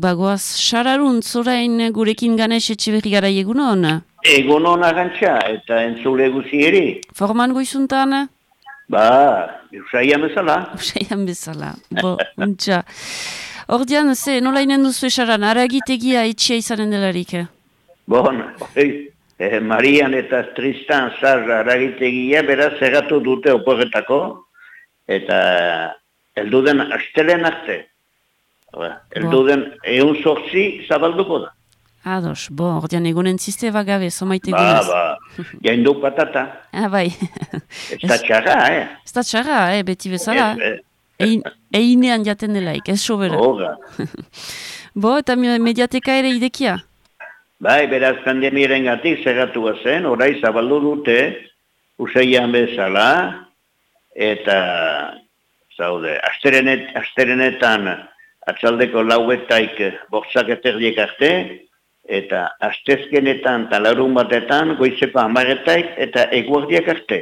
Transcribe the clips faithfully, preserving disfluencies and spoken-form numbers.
bagoaz Sararuntz orain gurekin Ganes Etxeberri gara egunon? Egunon agantxa, eta entzule guzi ere. Forman goizuntan? Ba, usaian bezala. Usaian bezala, bo, untxa. Ordean, ze, nola inen duzu esaran, aragitegia etxea izanen delarik? Bon, oi, eh, Marian eta Tristan zar aragitegia beraz zerratu dute oporretako, eta elduden astelen arte. Elduden eun sortzi zabalduko da. Ados, bo, ordean egunen ziste bagabe, somaite ba, gunez. Ba, ba, jaindu patata. Ah, bai. Ez da txarra, eh? Ez da txarra, eh, beti bezala. Ez, Ein, einean jaten delaik, ez sobera. Hoga. Bo, eta mediateka ere idekia? Bai, beraz pandemiaren gatik zerratu zen, orai zabaldu dute, usaian bezala, eta, zaude, asterenet, asterenetan atzaldeko lauetaik bortzak eterdiek arte, eta astezkenetan talarun batetan goizeko amaretaik eta eguardiak arte.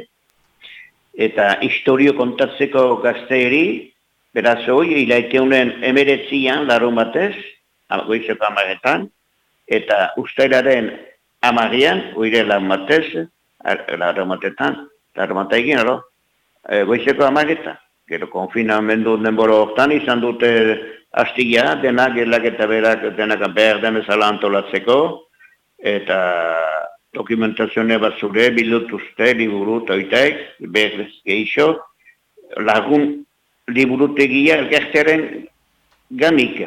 Eta historio kontatzeko gazteeri, beraz hoi, hilaiteunen emeretzian larun batez, goizeko amaretan, eta ustailaren amarian, oire lan batez, larun batetan, larun bataikin, alo? E, goizeko amaretan. Gero konfinamendu denbora hortan izan dute astia, denak gelak eta berak denak behar den bezala antolatzeko, eta dokumentazione bat zure bildutuzte liburu toitaik, behar geixo, lagun liburutegia elkarteren gamik.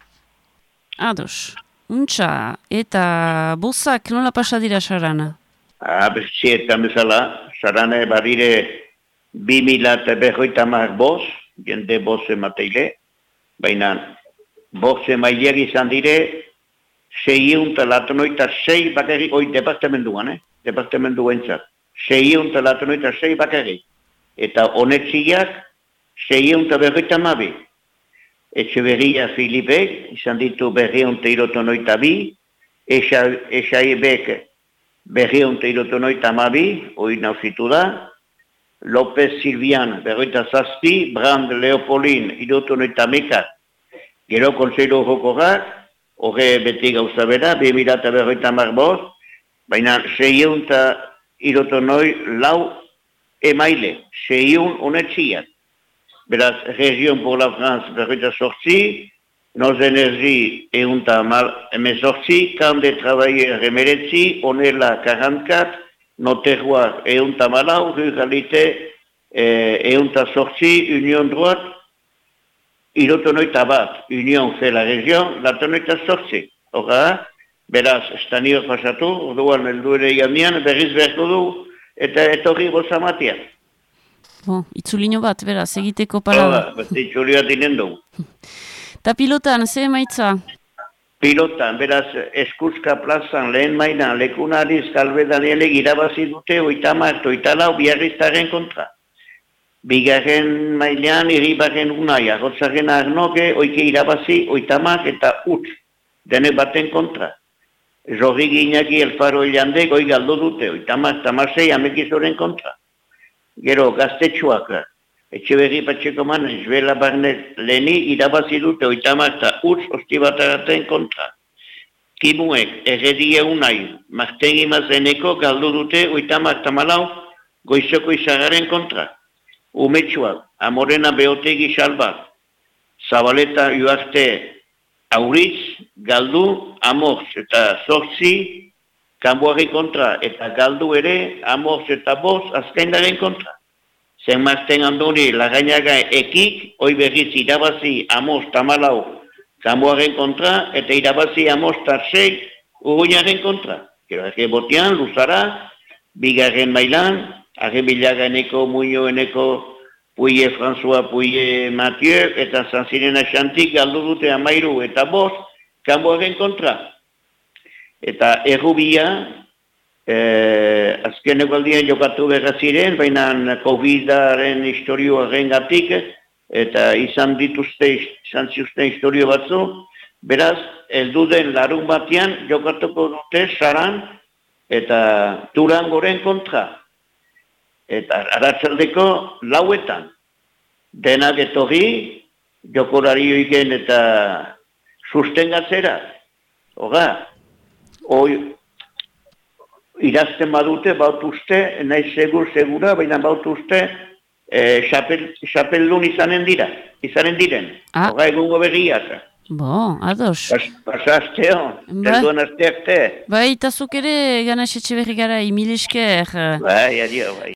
Ados, untxa, eta bozak nola pasa dira Sarana? Ah, bezietan bezala, Sarana badire bi mila eta berroita mar boz, jende boz emateile, baina boz emaileak izan dire, seiehun eta latanoita sei bakarrik, oi, departamentuan, eh? Departamentuan zat. Seiehun eta latanoita sei bakarrik. Eta honetziak, seiehun eta berroita mabi. Etxeberria Filipek, izan ditu berrehun eta hirurogeita bi, Esaibek berrehun eta hirurogeita mabi, hori nauzitu da, López Silvian, berroita zazpi, Brand Leopoldin, hirurogeita hamaika, gero kontseilu jokorak, horre beti gauza bera, bi mila eta berroita hamar bost, baina seiehun eta hirurogeita lau emaile, seiehun honetziak. Beraz, Region por la France berroita sortzi, Nos Energie ehun eta hemezortzi, Camp de Travailleurs emeretzi, Onela quarante-quatre, Noterroir ehun eta hamalau, Ruralité ehun eta sortzi, Union Droite, hirurogeita bat, Union fait la région, latanoita sortzi. Horra, beraz, estanio pasatu, orduan helduere igandian, berriz beharko du, eta etorri gozamatia. Bo, itzulino bat, beraz, egiteko parada. Horra, itzuli bat inen dugu. Ta pilotan, ze emaitza? Pilotan, beraz, Eskuzka plazan lehen mailan, lekunariz galbedanean irabazi dute, oita marto, oita lau, biarriztaren kontra. Bigarren mailan, irribarren unaia, gotzaren arnoke, oike irabazi, oita mak eta utz, dene baten kontra. Jorri Ginaki Elfaro Elandek, oi galdu dute, oita mak, tamasei, amekizoren kontra. Gero, gaztetxuak, Etxeberri Patxeko manen, Juela Barnet leheni, irabazi dute, oita mak eta utz, ostibataraten kontra. Kimuek, erredie unai, Martegi Mazeneko, galdu dute, oita mak eta malau, goizoko izagaren kontra. Umetxuak, Amorena Beotegi Salbat, Zabaleta Uarte Auritz, galdu, Amorz eta Zortzi, Kanboari kontra, eta galdu ere, Amorz eta Boz, azkaindaren kontra. Zen mazten andoni, Lagainaga ekik, oi berriz irabazi Amorz eta Malau, Kanboaren kontra, eta irabazi Amorz eta Sei, Uruñaren kontra. Gero, ege botean, luzara, bigarren mailan, Arrebilaganeko, Muñoeneko, Puie François, Puie Mathieu, eta Zanzirena Xantik galdu dute amairu eta bost, Kanboaren kontra. Eta errubia, eh, azkeneko aldian jokatu berra ziren, baina Covidaren historioaren gatik, eta izan dituzte, izan ziuzten historio batzu, beraz, elduden larun batean jokatuko dute Saran eta Durangoren kontra. Eta arratsaldeko lauetan. Denak etorri, jokorari oiken eta sustengatzera. Hora, hoi, irazten badute, bautuzte, nahi segur, segura, baina bautuzte, e, xapel, xapeldun izanen dira, izanen diren. Ah. Hora, egungo berriaz. Bo, ados. Pas, pasa asteo, Ba. telduen aste arte. Bai, eta zuk ere, Ganes Etxeberri gara, mil esker. Bai, adio, bai.